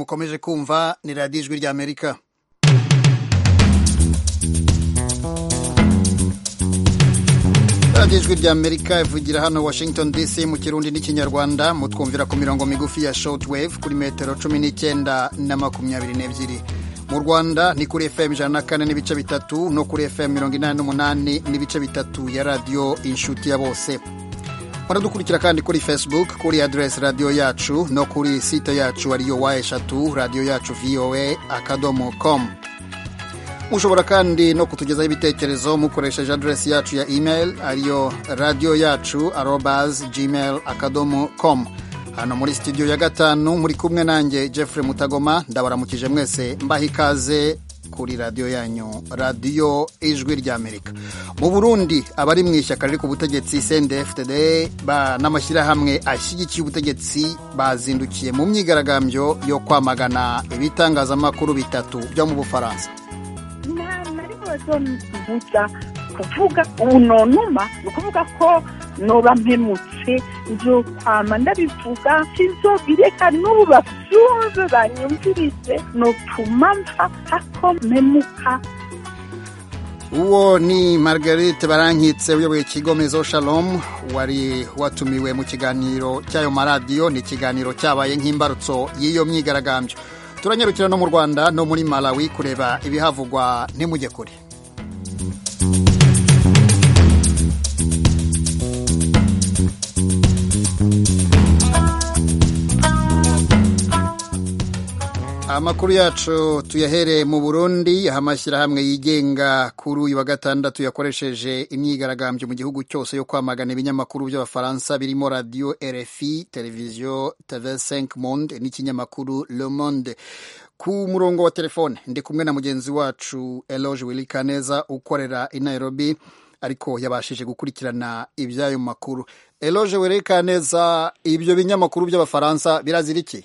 mukomeje kumva ni radiyo ijwi ry'Amerika. radiyo ijwi ry'Amerika ivugira hano Washington DC mu kirundi n'ikinyarwanda, mutwumvira ku mirongo migufi ya shortwave kuri metero 19 na 22. Mu Rwanda ni kuri FM 104 n'ibice bitatu no kuri FM 88 n'ibice bitatu ya radiyo inshuti ya bose. Muradukurikira kandi kuri Facebook kuri address radio yacu no kuri site yacu ariyo wa3 radio yacu voa.com. Mushobora kandi no kutugezaho ibitekerezo mukoresheje address yacu ya email ariyo radioyacu@gmail.com. Hano muri studio ya gatanu muri kumwe nanjye Jeffrey Mutagoma, ndabaramukije mwese mbaha ikaze kuri radio yanyu radio ijwi ry'Amerika. Mu Burundi abari mu ishyaka riri ku butegetsi CNDD-FDD n'amashyirahamwe ashyigikiye ubutegetsi bazindukiye mu myigaragambyo yo kwamagana ibitangazamakuru bitatu byo mu Bufaransa. kuvuga unonuma ukuvuga ko noba mpemutse nzo kwama ndabivuga sizobireka n'ubu bavyumve banyumvirize notuma mfa hako mpemuka. Uwo ni Marguerite Barankitse uyoboye ikigo Maison Shalom wari watumiwe mu kiganiro cyayo maradiyo. Ni ikiganiro cyabaye nk'imbarutso y'iyo myigaragambyo. Turanyarukira no mu Rwanda no muri Malawi kureba ibihavugwa ntimujye kure. Amakuru yacu tuyahere mu Burundi. Amashyirahamwe yigenga kuri uyu wa gatandatu yakoresheje imyigaragambyo mu gihugu cyose yo kwamagana ibinyamakuru by'Abafaransa birimo radio RFI, televiziyo TV5 Monde n'ikinyamakuru Le Monde. Ku murongo wa telefone ndi kumwe na mugenzi wacu Eloge Wilikaneza ukorera i Nairobi, ariko yabashije gukurikirana ibyayo makuru. Eloge Wilikaneza, ibyo binyamakuru by'Abafaransa birazira iki?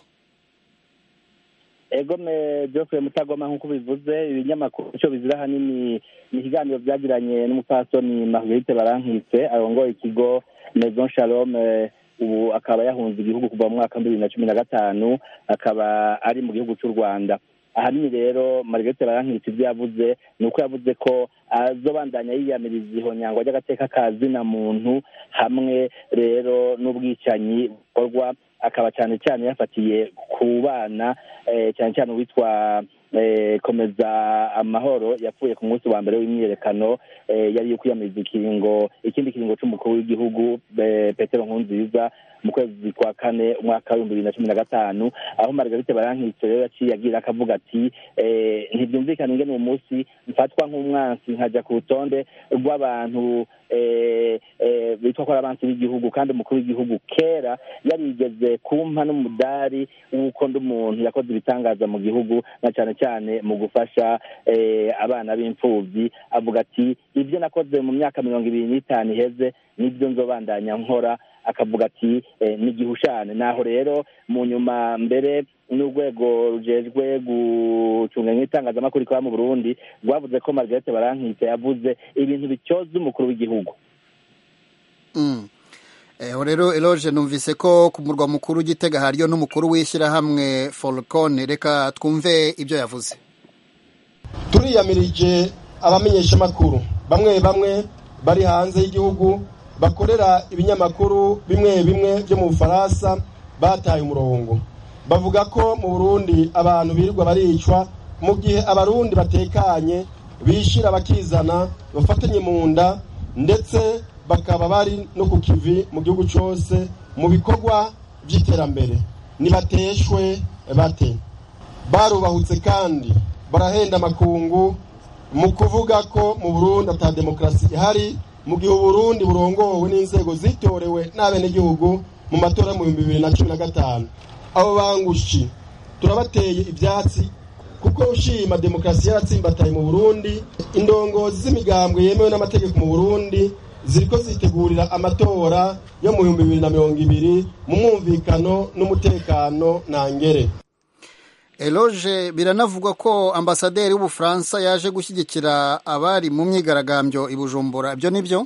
Ego me Geoffrey Mutagoma nkuko bivuze, ibinyamakuru cyo bizira hanini ni ikiganiro byagiranye n'umupasoni Marguerite Barankitse arongoye ikigo Maison Shalom. Ubu akaba yahunze igihugu kuva mu mwaka 2015, akaba ari mu gihugu cy'u Rwanda. Ahanini rero Marguerite Barankitse ibyo yavuze ni uko yavuze ko azobandanya yiyamiriza ihonyangwa ry'agateka kazina muntu hamwe rero n'ubwicanyi bukorwa, akaba cyane cyane yafatiye ku bana, cyane cyane witwa Komeza Amahoro yapfuye ku munsi wa mbere w'imyerekano yari yo kwiyamiriza ikindi kiringo cy'umukuru w'igihugu Petero Nkurunziza mu kwezi kwa kane umwaka wa 2015, aho Marguerite Barankitse rero yaciye agira akavuga ati ntibyumvikana ingene uwo munsi mfatwa nk'umwansi nkajya ku rutonde rw'abantu bitwa ko abansi b'igihugu, kandi umukuru w'igihugu kera yarigeze kumpa n'umudari w'uko ndi umuntu yakoze ibitangaza mu gihugu na cyane cyane mu gufasha abana b'imfubyi. Avuga ati ibyo nakoze mu myaka 25 iheze nibyo nzobandanya nkora. Akavuga ati n'igihushane. Naho rero mu nyuma mbere n'urwego rujejwe gucunga nk'itangazamakuru kwa mu Burundi rwavuze ko Marguerite Barankitse yavuze ibintu bicyoza umukuru w'igihugu. Rero Eloge, numvise ko ku murwa mukuru Gitega hariyo n'umukuru w'ishyirahamwe Folcon. Reka twumve ibyo yavuze. Turiyamirije abamenyesha makuru bamwe bari hanze y'igihugu bakorera ibinyamakuru bimwe byo mu Bufaransa bataye umurongo. Bavuga ko mu Burundi abantu birirwa baricwa mu gihe abarundi batekanye bishira bakizana bafatanye mu nda, ndetse bakaba bari no ku kivi mu gihugu cyose mu bikorwa by'iterambere. Nibateshwe bate? Barubahutse kandi barahenda makungu mu kuvuga ko mu Burundi ata demokrasi ihari, mu gihe Burundi burongowe n'inzego zitorewe n'abenegihugu mu matora mu 2015. Abo bangushi turabateye ibyatsi kuko ushima demokrasi yaratsimbataye mu Burundi. Indongozi z'imigambwe yemewe n'amategeko mu Burundi ziriko zitegurira amatora yo mu 2020 mu mwumvikano n'umutekano ntangere. Eloge, biranavugwa ko ambasaderi w'Ubufaransa yaje gushyigikira abari mu myigaragambyo i Bujumbura. Ibyo nibyo?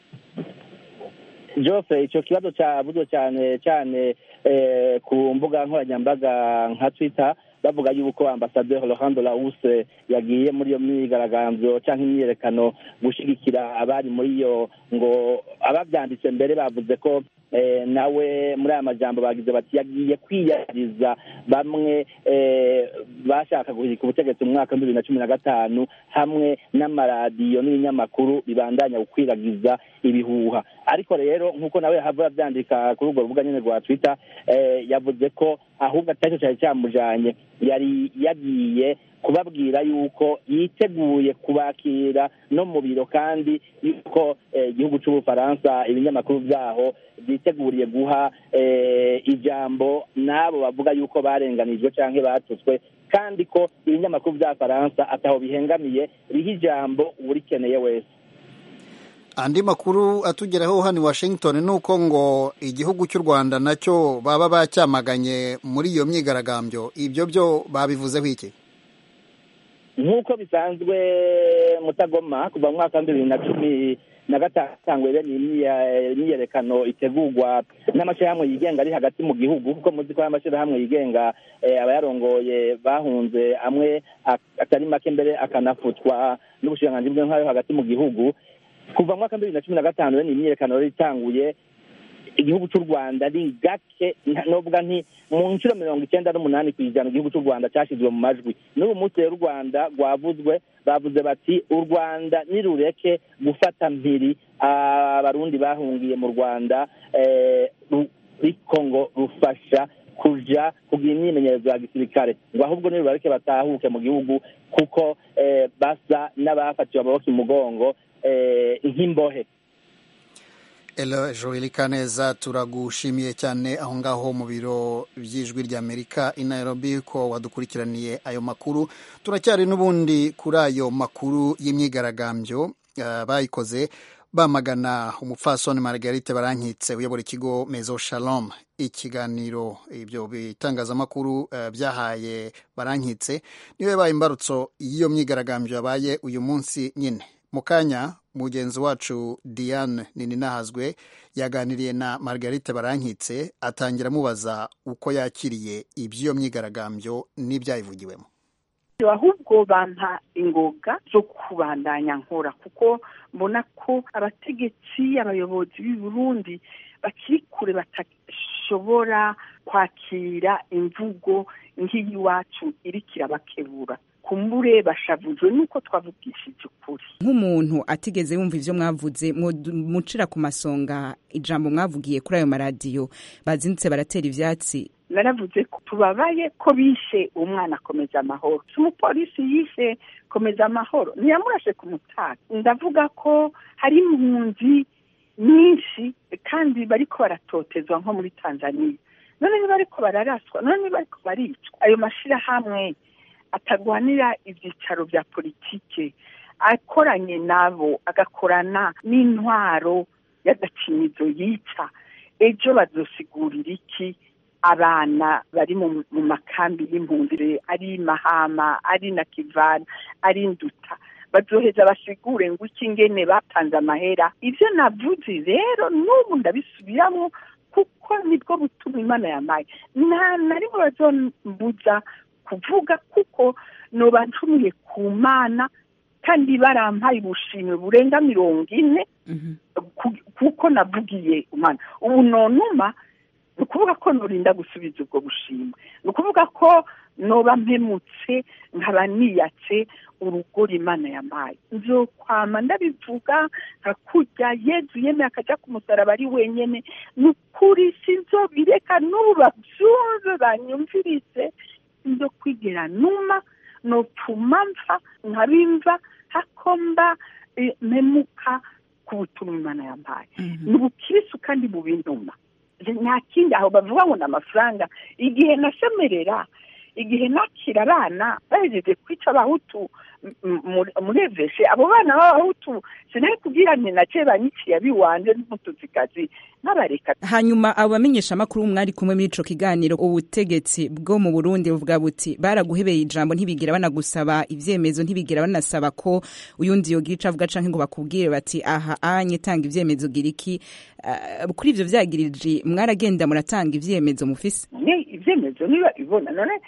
Jose, icyo kibazo cyavuzwe cyane ku mbuga nkoranyambaga nka Twitter, bavuga yuko ambasaderi Laurent Delahousse yagiye muri iyo myigaragambyo cyangwa imyiyerekano gushigikira abari muri iyo, ngo ababyanditse mbere bavuze ko nawe muri aya majambo bagize bati yagiye kwiyariza bamwe bashaka guhirika ubutegetsi mu mwaka wa 2015 hamwe n'amaradiyo n'ibinyamakuru bibandanya gukwiragiza ibihuha. Ariko rero nk'uko nawe yahavuye abyandika kuri urwo rubuga nyine rwa Twitter, yavuze ko ahubwo atari cyo cyari cyamujanye, yari yagiye kubabwira yuko yiteguye kubakira no mu biro, kandi yuko igihugu cy'Ubufaransa ibinyamakuru byaho byiteguriye guha ijambo n'abo bavuga yuko barenganijwe cyangwa batutswe, kandi ko ibinyamakuru bya Faransa ataho bihengamiye biha ijambo urikeneye wese. Andi makuru atugeraho hano i Washington nuko ngo igihugu cy'u Rwanda nacyo baba bacyamaganye muri iyo myigaragambyo. Ibyo byo babivuzeho iki? Nk'uko bisanzwe Mutagoma, kuva mu mwaka wa 2015 imyiyerekano itegurwa n'amashyirahamwe yigenga ari hagati mu gihugu, kuko muzi ko amashyirahamwe yigenga abayarongoye bahunze amwe atari make mbere akanafutwa n'ubushikiranganji bw'intwaro hagati mu gihugu. Kuva mu mwaka wa 2015 imyiyerekano itanguye, igihugu cy'u Rwanda ni gake, novuga nti mu nshuro 98% igihugu cy'u Rwanda cyashizwe mu majwi. N'ubu munsi y'u Rwanda rwavuzwe, bavuze bati u Rwanda nirureke gufata mpiri abarundi bahungiye mu Rwanda, Kongo rufasha kuja kugira imyimenyerezo ya gisirikare, ngo ahubwo nirubareke batahuke mu gihugu kuko basa n'abafatiwe amaboko imugongo nk'imbohe. Elo Joel Kaneza, turagushimiye cyane aho ngaho mu biro by'ijwi ry'Amerika i Nairobi ko wadukurikiraniye ayo makuru. Turacyari n'ubundi kuri ayo makuru y'imyigaragambyo bayikoze bamagana umupfasoni Marguerite Barankitse uyobora ikigo Maison Shalom. Ikiganiro ibyo bitangazamakuru byahaye Barankitse niwe baye imbarutso y'iyo myigaragambyo yabaye uyu munsi nyine. Mukanya mugenzi wacu Diane Nininahazwe yaganiriye na Marguerite Barankitse, atangira mubaza uko yakiriye iby'iyo myigaragambyo n'ibyayivugiwemo. Ahubwo bampa ingoga zo kubandanya nkora, kuko mbona ko abategetsi abayobozi b'i Burundi bakiri kure batashobora kwakira imvugo nk'iyiwacu irikira bakebura. Kumbure bashavuzwe nuko twavugishije ukuri. Nk'umuntu atigeze yumva ivyo mwavuze, mucira ku masonga ijambo mwavugiye kuri ayo maradiyo, bazindutse baratera ivyatsi. Naravuze ko tubabaye ko bishe umwana Komeza Amahoro. Umupolisi yishe Komeza Amahoro ntiyamurashe ku mutaka. Ndavuga ko hari impunzi nyinshi kandi bariko baratotezwa nko muri Tanzania. None niba bariko bararaswa, none niba bariko baricwa. Ayo mashirahamwe atagwanira ibyicaro bya politike akoranye nabo, agakorana n'intwaro y'agacinizo yica, ejo bazosigurira iki abana bari mu makambi y'impunzi, ari Mahama, ari na Kivana, ari Nduta, bazoheza basigure ngo iki ngene batanze amahera. Ivyo navuze rero n'ubu ndabisubiramo kuko nibwo butuma Imana yamaye. Nta rimwe bazombuza kuvuga, kuko noba ncumuye ku Mana kandi barampaye ubushimwe burenga 40 kuko navugiye Imana. Ubu nonuma ukuvuga ko norinda gusubiza ubwo bushimwe, ukuvuga ko noba mpemutse nkaba niyatse urugori Imana yamaye. Nzokwama ndabivuga nkakurya Yezu yemeye akaja ku musaraba ari wenyene, nukuri sinzobireka n'ubu bavyumve banyumvirize. Ndo kwigera numa no pumamfa nkabimva hakomba memuka ku butumwa Imana yampaye. N'ubukirisu kandi bubintuma. Nta kindi aho bavuga ngo n'amafaranga. Igihe nasemerera, igihe nakira abana bahejeje kwica abahutu mureveshe, abo bana b'abahutu sinaye kugira nti nace banyiciye biwanje n'umutuzikazi n'abareka. Hanyuma abo bamenyesha makuru mwari kumwe muri ico kiganiro, ubutegetsi bwo mu Burundi buvuga buti baraguhebeye ijambo, ntibigira banagusaba ivyemezo, ntibigira banasaba ko uyundi yogica avuga canke ngo bakubwire bati aha anye tanga ivyemezo giriki. Kuri ivyo vyagirije mwaragenda muratanga ivyemezo mufise? Ivyemezo niba ibona none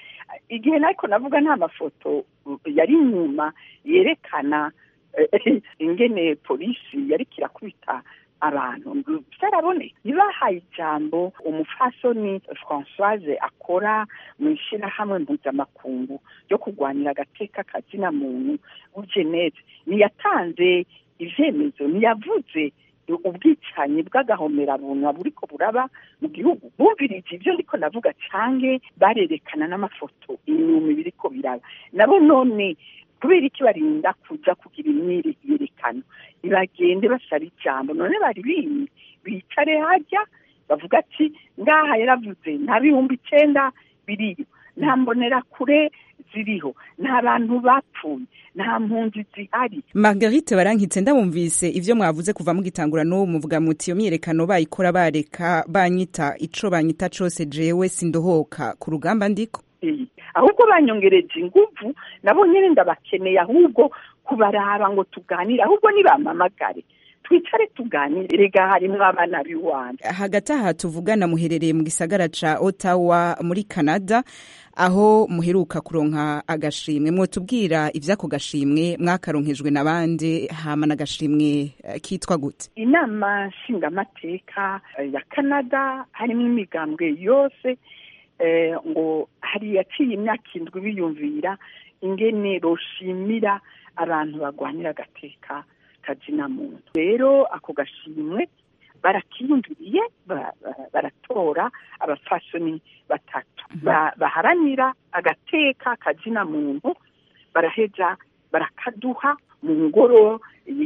igihe nariko navuga nta mafoto yari inyuma yerekana ingene polisi yariko irakubita abantu byaraboneye. Nibahaye ijambo umufasoni Françoise akora mu ishirahamwe mpuzamakungu ryo kurwanira agateka kazina muntu w'Geneve, niyatanze ivyemezo, niyavuze ubwicanyi bw'agahomerabunwa buriko buraba mu gihugu. Bumvirije ivyo ndiko navuga canke barerekana n'amafoto inyuma biriko biraba. Nabo none kubera iki barinda kuja kugira imyiyerekano, ibagende basaba ijambo. None bari bicare harya bavuga ati ngaha yaravuze nta 9,000 biriyo, nta mbonera kure ziriho, nta bantu bapfuye, nta mpunzi zihari. Marguerite Barankitse, ndabumvise ivyo mwavuze kuva mu gitangura no muvuga muti iyo myiyerekano bayikora bareka banyita ico banyita cose jewe sindohoka ku rugamba ndiko. Ahubwo banyongereje inguvu, nabo nyene ndabakeneye ahubwo kubaraba ngo tuganire, ahubwo nibamamagare twicare tuganire, rega harimwo abana biwanje. Hagati aha tuvugana muherereye mu gisagara ca Ottawa muri Canada, aho muheruka kuronka agashimwe. Mwotubwira ivyako gashimwe mwakaronkejwe nabande, hama n'agashimwe kitwa gute? Inama nshingamateka ya Canada harimo imigambwe yose, ngo hari yaciye imyaka 7 biyumvira ingene roshimira abantu bagwanira agateka kazina muntu. Rero ako gashimwe barakiyumviriye, baratora abafasoni 3 baharanira agateka kazina muntu, baraheza barakaduha mu ngoro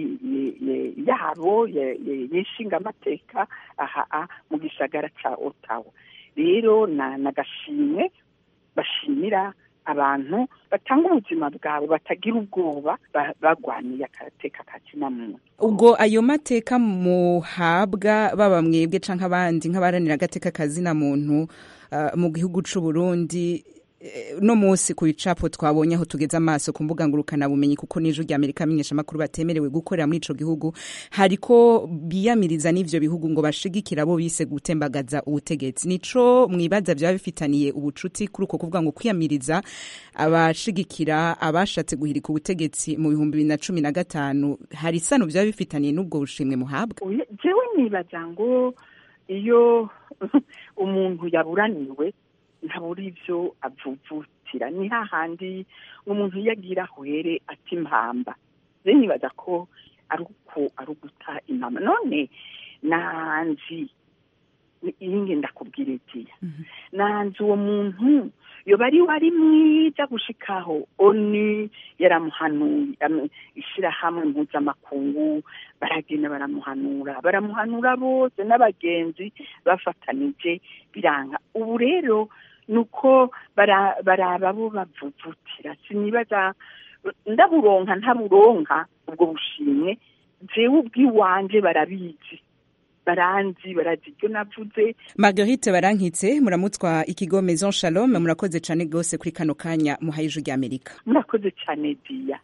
yabo yishinga amateka aha mu gisagara ca Ottawa. Rero nagashimwe bashimira abantu batanga ubuzima bwabo, batagira ubwoba, bagwaniye agateka kazina muntu. Ubwo ayo mateka muhabwa baba mwebwe canke abandi nk'abaranira agateka kazina muntu mu gihugu c'u Burundi, no musi ku icapo twabonye aho tugeze amaso ku mbuga ngurukana bumenyi, kuko n'ijwi rya Amerika amenyesha makuru batemerewe gukorera muri ico gihugu, hariko biyamiriza n'ivyo bihugu ngo bashigikira abo bise gutembagaza ubutegetsi. Nico mwibaza byaba bifitaniye ubucuti kuri uko kuvuga ngo kwiyamiriza abashigikira abashatse guhirika ubutegetsi mu 2015, hari isano byaba bifitaniye n'ubwo bushimwe muhabwa? Jewe nibaza ngo iyo umuntu yaburaniwe ntaburi ivyo avuvutira, ni hahandi umuntu yagira hwere ati impamba. Rero nibaza ko ari uguta impamba. None nanzi inge ndakubwira iti nanzi uwo muntu yoba ari wari mwiza gushikaho ONU yaramuhanuye, ishirahamwe mpuzamakungu baragenda baramuhanura bose n'abagenzi bafatanije biranga. Ubu rero nuko baraba bo bavuvutira. Sinibaza ndaburonka ntaburonka ubwo bushimwe, jewe ubwiwanje barabizi, barazi ibyo navuze. Marguerite Barankitse, muramutwa ikigo Maison Shalom, murakoze cyane gose kuri kano kanya muhaye ijwi rya Amerika. Murakoze cyane Dia.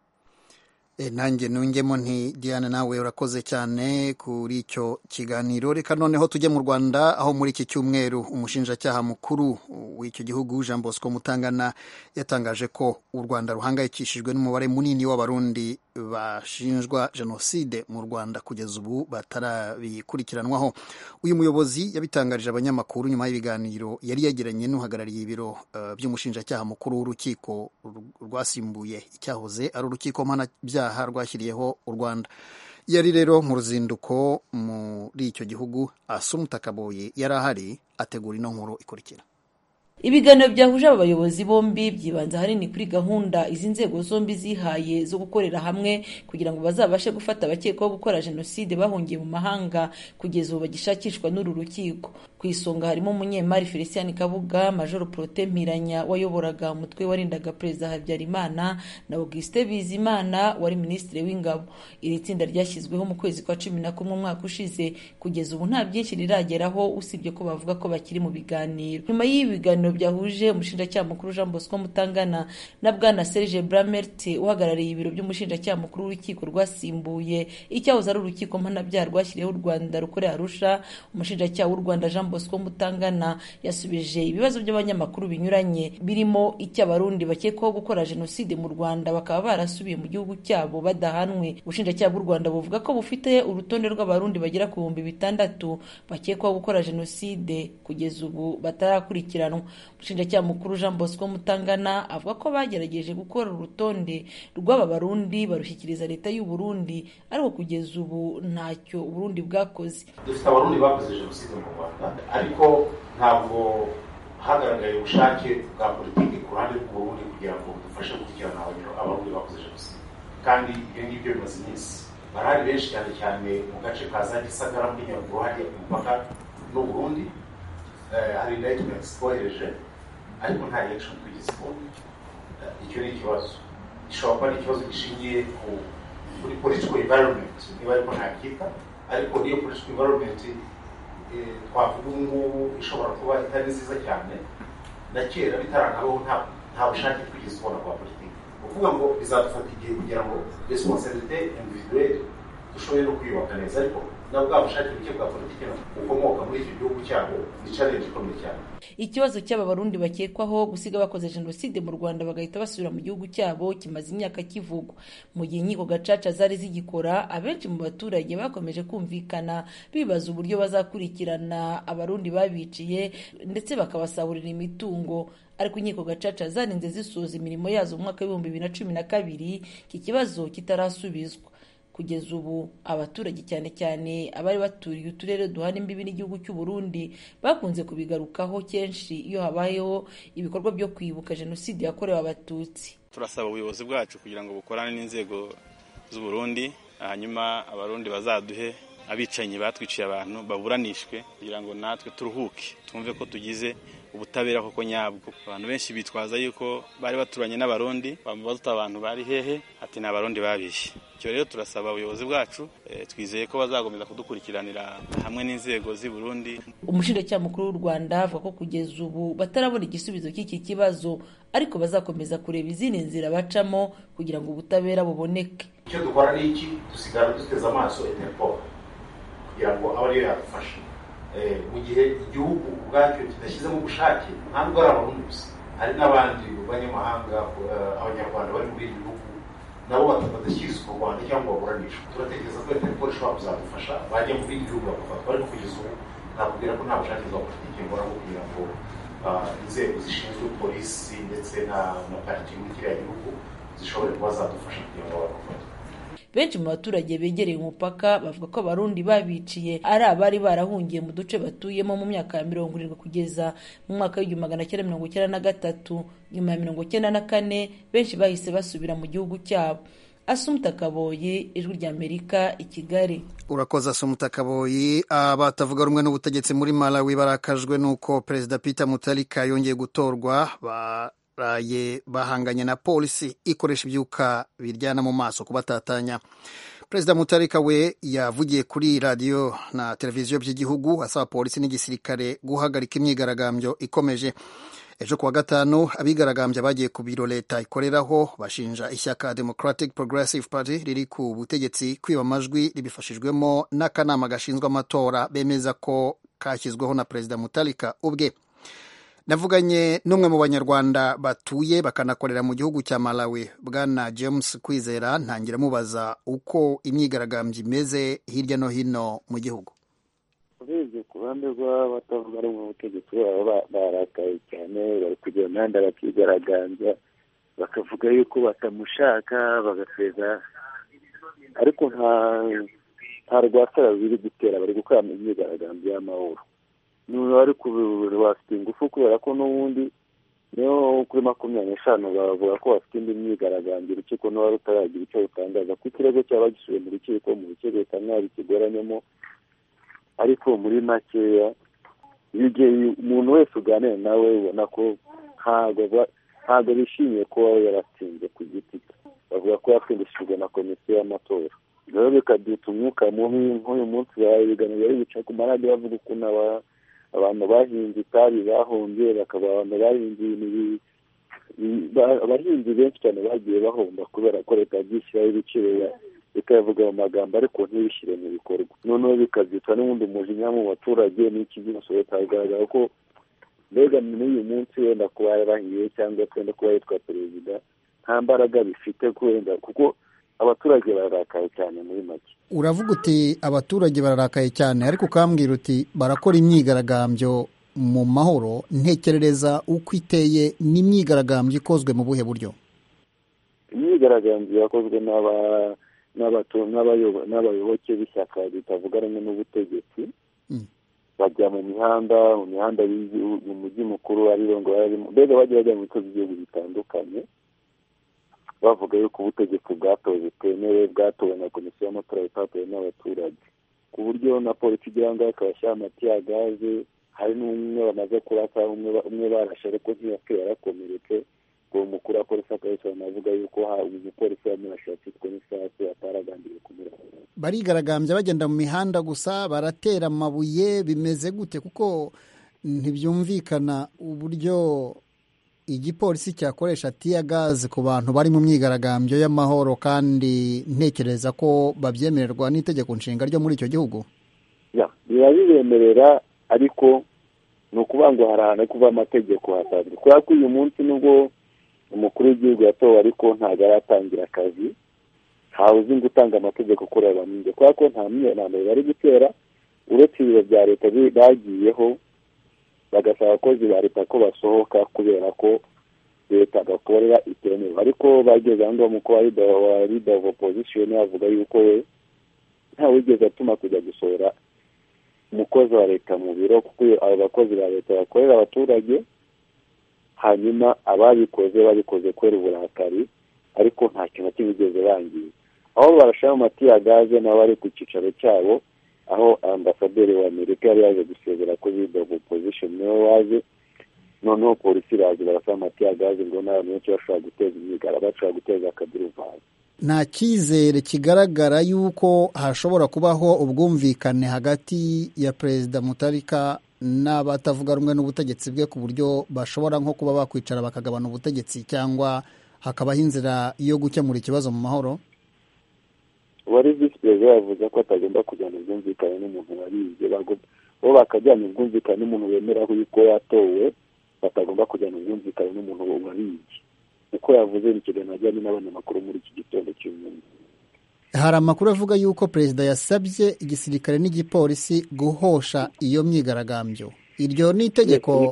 Nanjye nungemo nti Diana nawe urakoze cyane kuri icyo kiganiro. Reka noneho tujye mu Rwanda, aho muri iki cyumweru umushinjacyaha mukuru w'icyo gihugu Jean Bosco Mutangana yatangaje ko u Rwanda ruhangayikishijwe n'umubare munini w'abarundi bashinjwa jenoside mu Rwanda kugeza ubu batarabikurikiranwaho. Uyu muyobozi yabitangarije abanyamakuru nyuma y'ibiganiro yari yagiranye n'uhagarariye ibiro by'umushinjacyaha mukuru w'urukiko rwasimbuye icyahoze ari urukiko mpanabyaha rwashyiriyeho u Rwanda. Yari rero mu ruzinduko muri icyo gihugu. Asumta Kaboye yari ahari ategura ino nkuru ikurikira. Ibiganiro byahuje aba bayobozi bombi byibanze ahanini kuri gahunda izi nzego zombi zihaye zo gukorera hamwe kugira ngo bazabashe gufata abakekwaho gukora jenoside bahungiye mu mahanga kugeza ubu bagishakishwa n'uru rukiko. Ku isonga harimo umunyemari Felician Kabuga, Major Protais Mpiranya wayoboraga umutwe warindaga Perezida Habyarimana, na Auguste Bizimana wari Minisitiri w'Ingabo. Iri tsinda ryashyizweho mu kwezi kwa 11 umwaka ushize. Kugeza ubu nta byinshi rirageraho usibye ko bavuga ko bakiri mu biganiro. Nyuma y'ibiganiro byahuje umushinjacyaha mukuru Jean Bosco Mutangana na Bwana Serge Bramert uhagarariye ibiro by'umushinjacyaha mukuru w'urukiko rwasimbuye icyahoze ari urukiko mpanabyaha rwashyiriyeho u Rwanda rukorera Arusha, umushinjacyaha w'u Rwanda Jean Jean Bosco Mutangana yasubije ibibazo by'abanyamakuru binyuranye birimo icy'abarundi bakekwaho gukora jenoside mu Rwanda bakaba barasubiye mu gihugu cyabo badahanwe. Ubushinjacyaha bw'u Rwanda buvuga ko bufite urutonde rw'abarundi bagera ku 6,000 bakekwaho gukora jenoside kugeza ubu batarakurikiranwa. Umushinjacyaha mukuru Jean Bosco Mutangana avuga ko bagerageje gukora urutonde rw'aba barundi barushyikiriza leta y'u Burundi ariko kugeza ubu ntacyo Burundi bwakoze. Dufite abarundi bakoze jenoside mu Rwanda ariko ntabwo hagaragaye ubushake bwa politiki ku ruhande rw'u Burundi kugira ngo dufashe gukurikirana abarundi bakoze jenoside, kandi ibyo ngibyo bimaze iminsi. Barahari benshi cyane cyane mu gace ka za Gisagara muri Nyaruguru hariya ku mupaka n'u Burundi. Hari indictments twohereje ariko nta reaction twigeze kubona. Icyo ni ikibazo gishobora kuba ari ikibazo gishingiye kuri political environment niba ariko ntabyita, ariko niyo political environment twavuga ubu ngubu ishobora kuba itari nziza cyane. Na kera bitaranabaho nta bushake twigeze kubona bwa politiki, ukuvuga ngo bizadufata igihe kugira ngo responsabilité individuelle dushobore no kwiyubaka neza, ariko na bwa bushake buke bwa politiki bukomoka muri icyo gihugu cyabo ni challenge ikomeye cyane. Ikibazo cy'aba barundi bakekwaho gusiga bakoze jenoside mu Rwanda bagahita basubira mu gihugu cyabo kimaze imyaka kivugwa. Mu gihe inkiko gacaca zari zigikora, abenshi mu baturage bakomeje kumvikana bibaza uburyo bazakurikirana abarundi babiciye ndetse bakabasahurira imitungo, ariko inkiko gacaca zarinze zisoza imirimo yazo mu mwaka wa 2012 iki kibazo kitarasubizwa. Kugeza ubu abaturage cyane cyane abari baturiye uturere duhana imbibi n'igihugu cy'u Burundi bakunze kubigarukaho kenshi iyo habayeho ibikorwa byo kwibuka jenoside yakorewe Abatutsi. Turasaba ubuyobozi bwacu kugira ngo bukorane n'inzego z'u Burundi, hanyuma abarundi bazaduhe abicanyi batwiciye abantu baburanishwe kugira ngo natwe turuhuke twumve ko tugize ubutabera koko nyabwo. Abantu benshi bitwaza yuko bari baturanye n'abarundi, bamubaza abantu bari hehe, ati ni abarundi babishe. Icyo rero turasaba ubuyobozi bwacu, twizeye ko bazagomeza kudukurikiranira hamwe n'inzego z'i Burundi. Umushinjacyaha mukuru w'u Rwanda avuga ko kugeza ubu batarabona igisubizo cy'iki kibazo, ariko bazakomeza kureba izindi nzira bacamo kugira ngo ubutabera buboneke. Icyo dukora ni iki? Dusigara duteze amaso Interpol kugira ngo abe ariyo yadufasha. Mu gihe igihugu ubwacyo kidashyizemo ubushake, ntabwo ari abarundi gusa, hari n'abandi banyamahanga, abanyarwanda bari muri ibi bihugu nabo badashyirizwa mu Rwanda cyangwa baburanishwa. Turatekereza ko Interpol ishobora kuzadufasha, bajya mu bindi bihugu bagafatwa, ariko kugeza ubu nakubwira ko nta bushake bwa politiki mbona kugira ngo inzego zishinzwe polisi ndetse na pariti muri kiriya gihugu zishobore kuba zadufasha kugira ngo babafate. Benshi mu baturage begereye umupaka bavuga ko abarundi babiciye ari abari barahungiye mu duce batuyemo mu myaka ya 70 kugeza mu mwaka wa 1993. Nyuma ya 1994 benshi bahise basubira mu gihugu cyabo. Asumta Kaboyi, Ijwi ry'Amerika, i Kigali. Urakoze Asumta Kaboyi. Abatavuga rumwe n'ubutegetsi muri Malawi barakajwe nuko Perezida Peter Mutharika yongeye gutorwa, baraye bahanganye na polisi ikoresha ibyuka biryana mu maso kubatatanya. Perezida Mutharika we yavugiye kuri radio na televiziyo by'igihugu asaba polisi n'igisirikare guhagarika imyigaragambyo ikomeje. Ejo kuwa gatanu abigaragambya bagiye ku biro leta ikoreraho bashinja ishyaka Democratic Progressive Party riri ku butegetsi kwiba amajwi ribifashijwemo n'akanama gashinzwe amatora bemeza ko kashyizweho na Perezida Mutharika ubwe. Navuganye n'umwe mu banyarwanda batuye bakanakorera mu gihugu cya Malawi, Bwana James Kwizera, ntangira mubaza uko imyigaragambyo imeze hirya no hino mu gihugu. Urebye ku ruhande rw'abatavuga rumwe n'ubutegetsi baba barakaye cyane, bari kugenda imihanda bakigaragambya bakavuga yuko batamushaka bagaseza, ariko nta rwasara biri gutera, bari gukora imyigaragambyo y'amahoro. N'ubu bari bafite ingufu kubera ko n'ubundi niyo kuri 25 bavuga ko bafite indi myigaragambyo, urukiko n'uwari utaragira icyo rutangaza ko ikirego cyaba gisubiye mu rukiko, mu rukiko kanari kigoranyemo. Ariko muri makeya umuntu wese uganira nawe ubona ko ntabwo bishimiye kuba yaratsinze ku giti cye, bavuga ko yatsindishijwe na komisiyo y'amatora. Rero bikaduta umwuka mubi. Nk'uyu munsi ibiganiro bari bica ku maradiyo bavuga ukuntu abantu bahinze itabi bahombye, bakaba abantu bahinze abahinzi benshi cyane bagiye bahomba kubera ko leta yishyiraho ibiciro bikavuga mu magambo ariko ntibishyire mu bikorwa, noneho bikabyitwa n'ubundi umujinya mu baturage. n'iki byose bitagaragara ko mbega n'uyu munsi wenda kuba yarahiye cyangwa wenda kuba yitwa perezida nta mbaraga bifite kuko abaturage bararakaye cyane. muri make uravuga uti abaturage bararakaye cyane, ariko ukambwira uti barakora imyigaragambyo mu mahoro. Ntekerereza uko iteye n'imyigaragambyo ikozwe mu buhe buryo? imyigaragambyo yakozwe n'abayoboke b'ishyaka ritavuga rumwe n'ubutegetsi. bajya mu mihanda mu mujyi mukuru ari Rongo, mbega bajya mu bice by'igihugu bitandukanye bavuga yuko ubutegetsi bwatowe butemewe, bwatowe na komisiyo y'amatora itatowe n'abaturage, ku buryo na polisi igira ngo akabashyira amatiya gaze. hari n'umwe bamaze kurasa, umwe barashe ariko ntiyapfuye, yarakomeretse. uwo mukuru wa polisi akabisobanura avuga yuko umupolisi yamurashe afitwe n'isasu ataragambiriye kumurasa. Barigaragambya bagenda mu mihanda gusa, baratera amabuye, bimeze gute? Kuko ntibyumvikana uburyo igipolisi cyakoresha tiya gaze ku bantu bari mu myigaragambyo y'amahoro, kandi ntekereza ko babyemererwa n'itegeko nshinga ryo muri icyo gihugu. biba bibemerera, ariko ni ukuvuga ngo hari ahantu kuva amategeko hasanzwe, kubera ko uyu munsi nubwo umukuru w'igihugu yatowe ariko ntabwo aratangira akazi, ntawe uzi ngo utanga amategeko kuri aba bantu, kubera ko nta myiyerekano bari gutera uretse ibiro bya leta bagiyeho bagasaba abakozi ba leta ko basohoka kubera ko leta gakorera itemewe. ariko bageze aho ngaho umukuru wa leader of opposition avuga yuko we ntawe wigeze atuma kujya gusohora umukozi wa leta mu biro, kuko abo bakozi ba leta bakorera abaturage, hanyuma babikoze kubera uburakari, ariko nta kintu kibigeze bangiye. aho barashaka amatiya gaze nabo ari ku cyicaro cyabo, aho ambasaderi wa Amerika yari yaje gusezera ko leader of opposition niwe waje, noneho polisi iraje barasaba amatiya gaze ngo n'abantu benshi bashobora guteza imyigaragambyo, bashobora guteza akaduruvayo. Nta cyizere kigaragara yuko hashobora kubaho ubwumvikane hagati ya Perezida Mutharika n'abatavuga rumwe n'ubutegetsi bwe, ku buryo bashobora nko kuba bakwicara bakagabana ubutegetsi, cyangwa hakabaho inzira yo gukemura ikibazo mu mahoro. Wari visi perezida yavuze ko atagomba kujyana ubwumvikane n'umuntu warize, bo bakajyana ubwumvikane n'umuntu wemera yuko yatowe, batagomba kujyana ubwumvikane n'umuntu warize. uko yavuze ni ikiganiro ajyanye n'abanyamakuru muri iki gitondo cy'umunsi. Hari amakuru avuga yuko perezida yasabye igisirikare n'igipolisi guhosha iyo myigaragambyo. Iryo ni itegeko?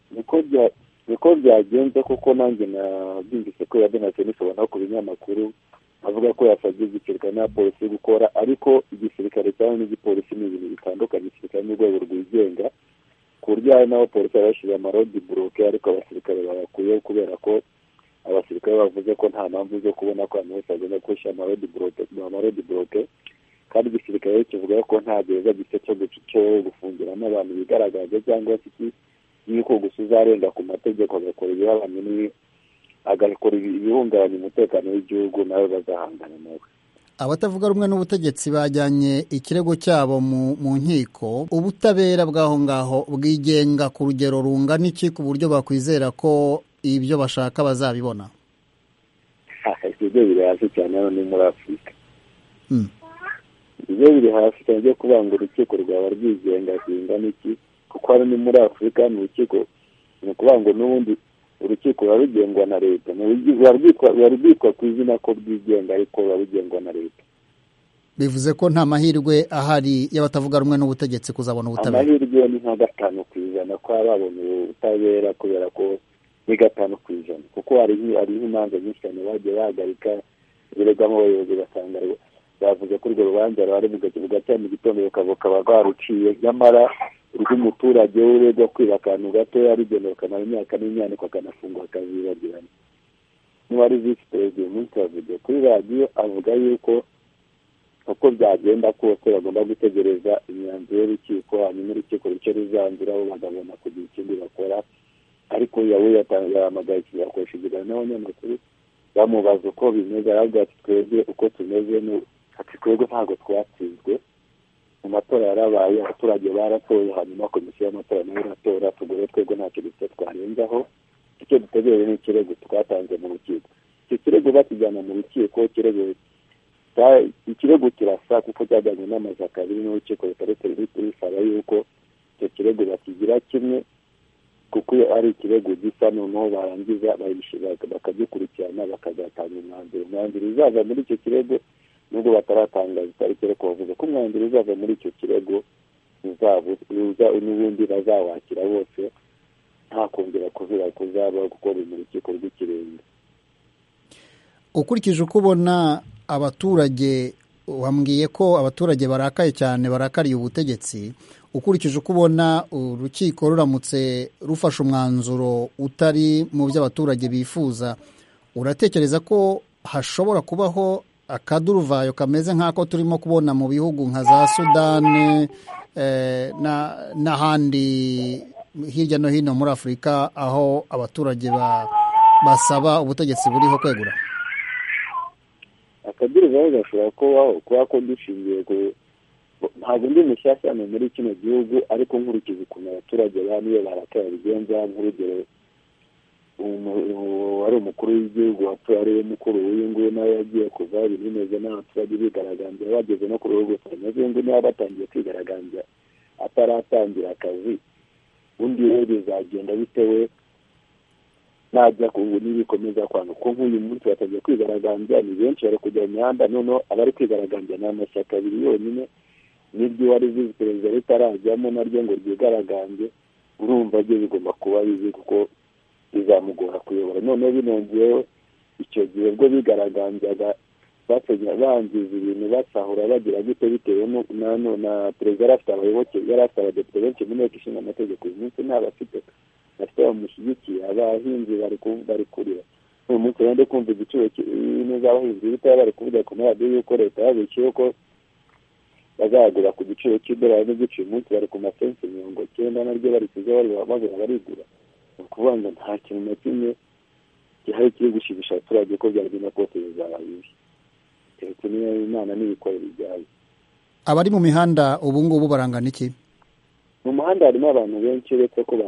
niko byagenze, kuko nanjye nabyumvise ko yadenatse nisobona ku binyamakuru avuga ko yasabye igisirikare na polisi gukora, ariko igisirikare cyangwa n'igipolisi ni ibintu bitandukanye. igisirikare ni urwego rwigenga, ku buryo hari n'aho polisi yabashyize amarodi buroke, ariko abasirikare bayakuyeho kubera ko abasirikare bavuze ko nta mpamvu zo kubona ko abantu bose bagomba gushyira amarodi buroke, kandi igisirikare kivuga ko nta gereza gifite cyo gufungiramo abantu bigaragaje, cyangwa se yuko gusa uzarenga ku mategeko agakora ibihabanye agakora ibihungabanya umutekano w'igihugu, nawe bazahangana nawe. Abatavuga rumwe n'ubutegetsi bajyanye ikirego cyabo mu nkiko. Ubutabera bw'aho ngaho bwigenga ku rugero rungana iki, ku buryo bakwizera ko ibyo bashaka bazabibona? Ibyo biri hasi cyane hano ni muri Afurika. Ibyo biri hasi cyane byo kuvuga ngo urukiko rwaba rwigenga rungana iki, kuko hano ni muri Afurika. Ni urukiko, ni ukuvuga ngo n'ubundi urukiko ruba rugengwa na leta, ruba rwitwa ku izina ko rwigenga, ariko ruba rugengwa na leta. Bivuze ko nta mahirwe ahari y'abatavuga rumwe n'ubutegetsi kuzabona ubutabera? Amahirwe ni nka 5% ko babona ubutabera, kubera ko ni 5%, kuko hari imanza nyinshi cyane bagiye bahagarika biregamo abayobozi, basanga bavuze ko urwo rubanza rwari bugacya mu gitondo bakaba rwaruciye, nyamara urw'umuturage uregwa kwiba akantu gatoya rugenewe akamara imyaka n'imyaniko akanafungwa akazibagirana. N'uwari visi perezida uyu munsi yavuze kuri radiyo, avuga yuko uko byagenda kose bagomba gutegereza imyanzuro y'urukiko, hanyuma urukiko ruce ruzanzuraho bakabona kugira ikindi bakora. Ariko yawe yahamagaye yakoresha ikiganiro n'abanyamakuru bamubaza uko bimeze, aravuga ati twebwe uko tumeze ati twebwe ntabwo twatsinzwe, mu matora yarabaye, abaturage baratoye, hanyuma komisiyo y'amatora nayo iratora, tugore twebwe ntacyo dufite twarenzaho, icyo dutegereje ni ikirego twatanze mu rukiko. Icyo kirego bakijyana mu rukiko, ikirego ikirego kirasa kuko cyajyanye n'amashyaka abiri n'urukiko rutaretse bisaba yuko icyo kirego bakigira kimwe kuko ari ikirego gisa noneho barangiza bakagikurikirana bakazatanga umwanzuro uzava muri icyo kirego nubwo bataratangaza itariki ariko bavuga ko umwanzuro uzava muri icyo kirego n'ubundi bazawakira bose nta kongera kuzaba gukora mu rukiko rw'ikirenga. Ukurikije uko ubona abaturage, wambwiye ko abaturage barakaye cyane, barakariye ubutegetsi, ukurikije uko ubona urukiko ruramutse rufashe umwanzuro utari mu byo abaturage bifuza, uratekereza ko hashobora kubaho akaduruvayo kameze nk'ako turimo kubona mu bihugu nka za Sudani n'ahandi hirya no hino muri Afurika aho abaturage basaba ubutegetsi buriho kwegura? Akaduruvayo gashobora kubaho kubera ko dushingiye ntabwo ndi mushyashya muri kino gihugu, ariko nkurikije ukuntu abaturage baniyo barakaye bigenza, nk'urugero wari umukuru w'igihugu wapfuye ari we mukuru w'uyu nguyu nawe yagiye kuva bimeze n'abaturage bigaragambya bageze no ku rugo n'uyu nguyu niba batangiye kwigaragambya ataratangira akazi, undi rero bizagenda bitewe najya kubu nibikomeza kwanga ko nk'uyu munsi batangiye kwigaragambya ni benshi bari kujya mu mihanda, noneho abari kwigaragambya ni amashyaka abiri yonyine n'ibyo wari visi perezida ritarajyamo naryo ngo ryigaragambye, urumva byo bigomba kuba bizi kuko bizamugora kuyobora. Noneho binongeyeho icyo gihe bwo bigaragambyaga bangiza ibintu basahura bagira gute bitewe na perezida yari afite abayoboke, yari afite abadepite benshi mu nteko ishinga amategeko, uyu munsi ntabafite bafite bamushyigikiye, abahinzi bari kurira. uyu munsi rero kumva igiciro n'iz'abahinzi bitaba bari kuvuga ku maradiyo yuko leta yabishyuye ko bazagura ku giciro cy'idolari n'igiciro umunsi bari ku masensi 90 naryo bari kuza bagura barigura. Ni ukuvuga ngo nta kintu na kimwe gihari kiri gushimisha abaturage ko byagenda kose bizabaye keretse niyo Imana n'ibikorera ibyayo. Abari mu mihanda ubu ngubu barangana iki? Mu muhanda harimo abantu benshi uretse ko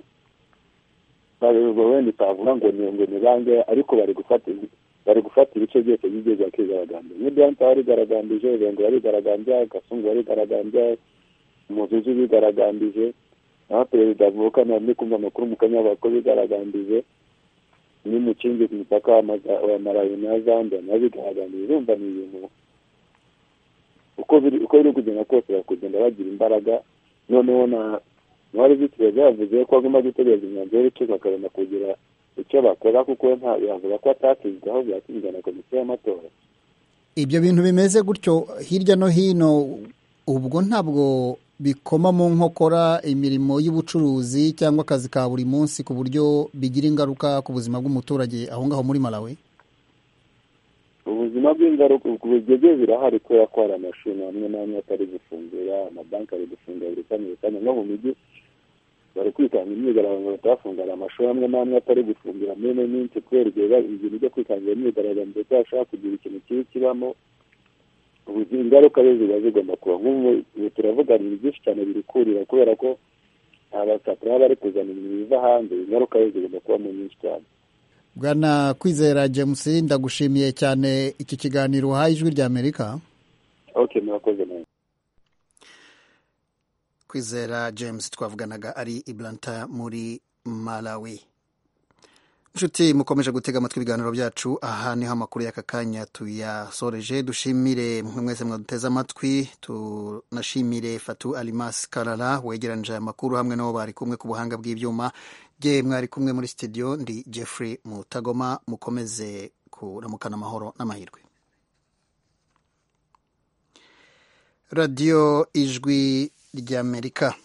wenda utavuga ngo ni bange, ariko bari gufata ibice byose by'igihugu bakigaragambya. N'ibyansi barigaragambije, Bengo barigaragambya, Gasungu barigaragambya, Umuzuzu bigaragambije, naho perezida avuka ni kumva amakuru mu Kanya ko bigaragambije, n'umukingi ku mupaka wa Malawi na Zambia nabo bigaragambije. Urumva ni ibintu uko biri kugenda kose bakugenda bagira imbaraga. Noneho wari visi yavuze ko agomba gutegereza imyanzuro y'urukiko akabona kugira icyo bakora, kuko yavuga ko atatsinzwe aho byatsinzwe na komisiyo y'amatora. Ibyo bintu bimeze gutyo hirya no hino, ubwo ntabwo bikoma mu nkokora imirimo y'ubucuruzi cyangwa akazi ka buri munsi ku buryo bigira ingaruka ku buzima bw'umuturage aho ngaho muri Malawi? Ubuzima bw'ingaruka kubigeze birahari kubera ko hari amashuri amwe n'amwe atari gufungura, amabanki ari gufungura buri kanya no mu mijyi bari kwitanga imyigaragambyo batafungura, amashuri amwe n'amwe atari gufungura muri ino minsi kubera ibintu byo kwitangira imyigaragambyo cyashaka kugira ikintu kibi kibamo. Ingaruka rero ziba zigomba kuba nk'ubu turavuga ibintu byinshi cyane biri kurira kubera ko abasatira bari kuzana ibintu biva hanze, ingaruka rero zigomba kuba mu nyinshi cyane. Bwana Kwizera James, ndagushimiye cyane iki kiganiro uhaye Ijwi ry'Amerika. Okay, murakoze nawe. Kwizera James twavuganaga ari Iblanta muri Malawi. Nshuti mukomeje gutega amatwi ibiganiro byacu, aha niho amakuru y'aka kanya tuyasoreje. Dushimire mwese mwaduteze amatwi, tunashimire Fatu Alimas Karara wegeranije amakuru hamwe n'abo bari kumwe ku buhanga bw'ibyuma. Je mwari kumwe muri studio ndi Jeffrey Mutagoma. Mukomeze kuramukana amahoro n'amahirwe. Radio Ijwi ry'Amerika.